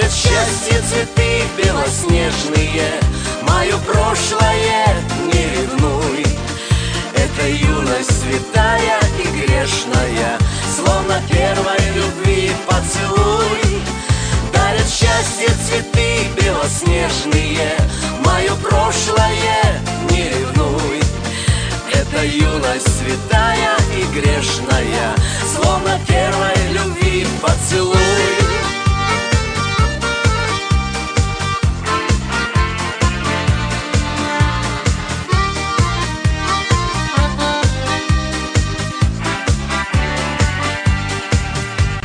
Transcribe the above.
дарят счастье цветы белоснежные. Мое прошлое не ревнуй, это юность святая и грешная, словно первой любви поцелуй. Дарят счастье цветы белоснежные. Мое прошлое не ревнуй, это юность святая и грешная, словно